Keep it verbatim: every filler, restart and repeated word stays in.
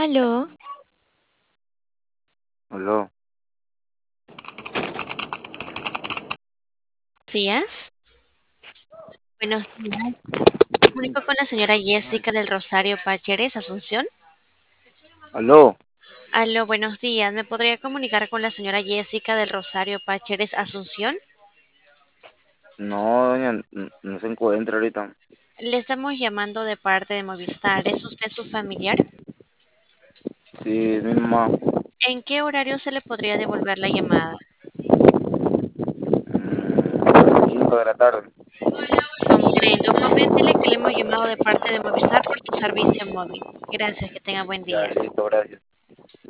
Aló, Aló, días. Buenos días. Me comunico con la señora Jessica del Rosario Pacheres, Asunción. aló. Aló, buenos días. ¿Me podría comunicar con la señora Jessica del Rosario Pacheres, Asunción? No, doña, n- no se encuentra ahorita. Le estamos llamando de parte de Movistar. ¿Es usted su familiar? Sí, es mi mamá. ¿En qué horario se le podría devolver la llamada? Mm, a las cinco de la tarde. Comprendo. Coméntele que le hemos llamado de parte de Movistar por su servicio móvil. Gracias, que tenga buen Ya, día. listo, gracias.